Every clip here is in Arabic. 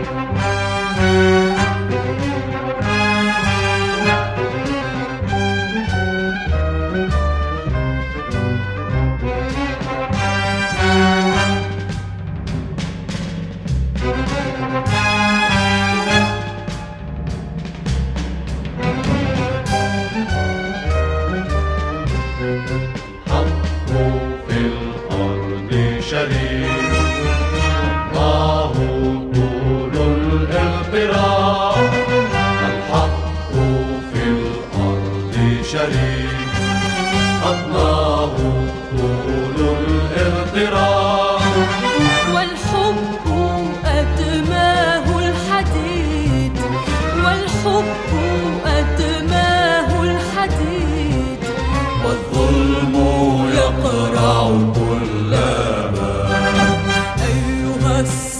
الله طول الاغتراب، الحق في الأرض شريك. الله طول الاغتراب، والحب أدماه الحديد، والحب أدماه الحديد، والظلم يقرع كل باب. أيها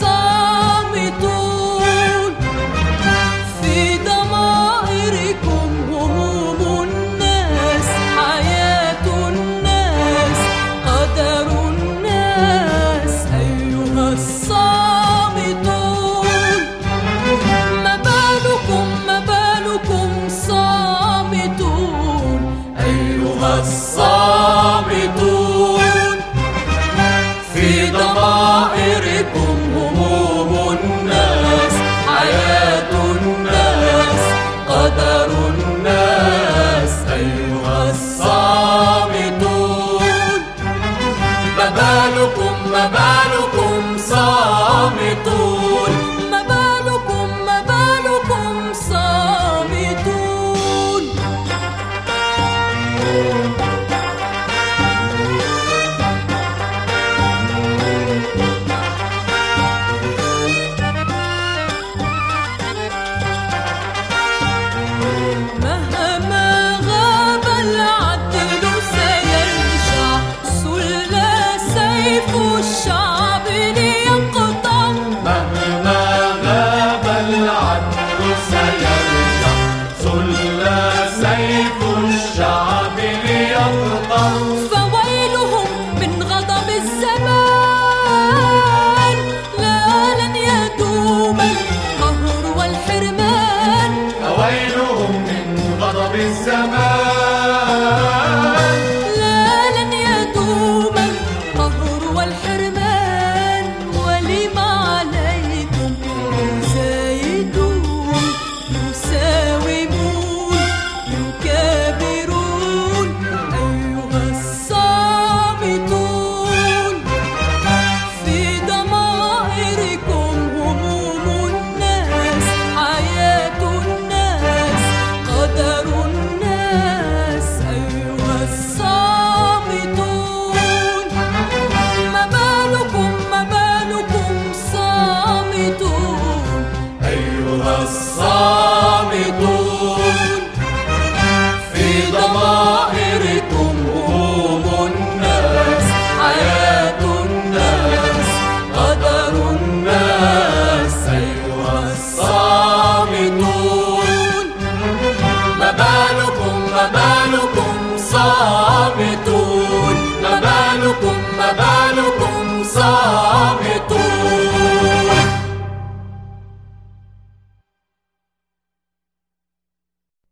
الصامتون، في ضمائركم هموم الناس، حياة الناس، قدر الناس. أيها الصامتون، ما بالكم صامتون. أيها الصامتون، في ضمائركم هموم الناس، حياة الناس، قدر الناس. أيها الصامتون، ما بالكم صامتون. ما بالكم صامتون. مهما غاب العدل سيرجع، سل سيف الشعب ليقطع. مهما غاب العدل سيرجع، سل سيف الشعب ليقطع. فويلهم من غضب الزمان، لا لن يدوم القهر والحرمان. فويلهم من غضب الزمان، لا لن يدوم القهر والحرمان. ولما عليكم يزايدون، يساومون، يكابرون. أيها الصامتون، في ضمائركم هموم الناس، حياة الناس، قدر الناس. أيها الصامتون، ما بالكم صامتون. أيها الصامتون، في ضمائركم هموم الناس، حياة الناس، قدر الناس. أيها الصامتون، ما بالكم صامتون.